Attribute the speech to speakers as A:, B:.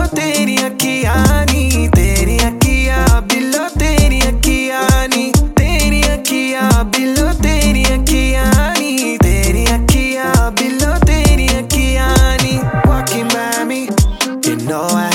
A: तेरी अखियां नी, तेरी अखियां बिल्लो तेरी अखियां नी, तेरी अखियां बिल्लो तेरी अखियां नी, तेरी अखियां बिल्लो तेरी अखियां नी. Walking by me, you know